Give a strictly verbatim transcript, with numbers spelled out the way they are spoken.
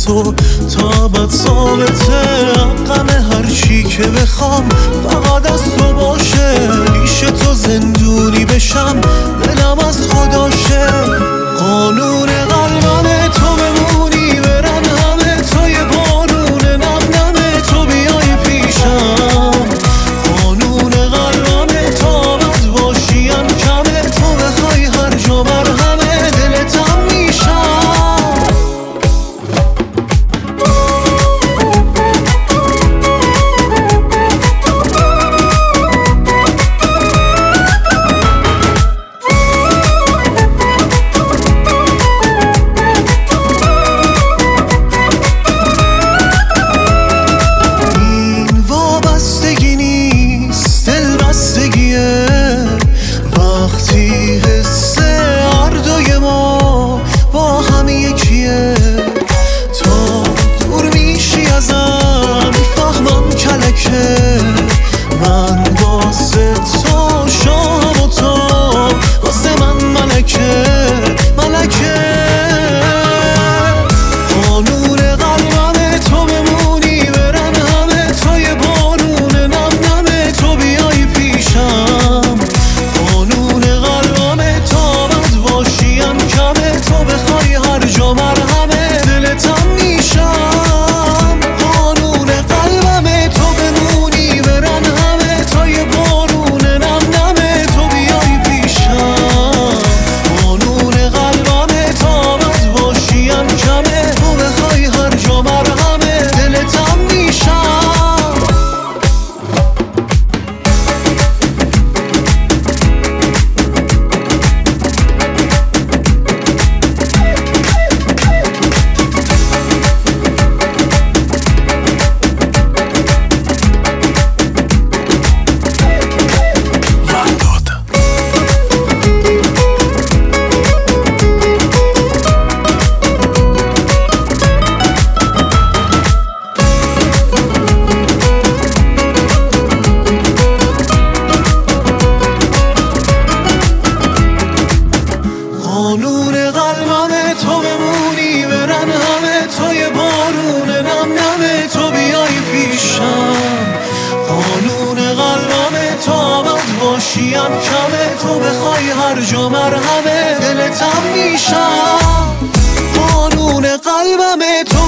تو تا بد ثابته. غم هر چی که بخوام فقط از تو باشه. پیش تو زندونی بشم دلم از خداشه. قانون قلبم تو بمونی برن همه تا یه بارون نم نمه تو بیای پیشم. قانون قلبم تا بد باشیم کمه تو بخوای هر جا مرهمه دلتم میشم. این وابستگی نیست دلبستگیه. وقتی حس هر دوی ما با هم یکیه. تا دور میشی ازم میفهمم کلکه. من واسه تو شام و تو واسه من ملکه ملکه. قانون قلبم تو بمونی برن همه تا یه بارون نم نمه تو بیای پیشم. قانون قلبم تا بد باشیم کمه تو بخوای هر جا مرهمه دلتم میشم. قانون قلبم تو بمونی برن همه تا یه بارون نم نمه تو بیای پیشم. قانون قلبم تا بد باشیم کمه تو بخوای هر جا مرهمه دلتم میشم. قانون قلبم تو بمونی برن همه تا یه بارون نم نمه تو بیای پیشم. قانون قلبم تا بد باشیم کمه تو بخوای هر جا مرهمه دلتم میشم. قانون قلبم تو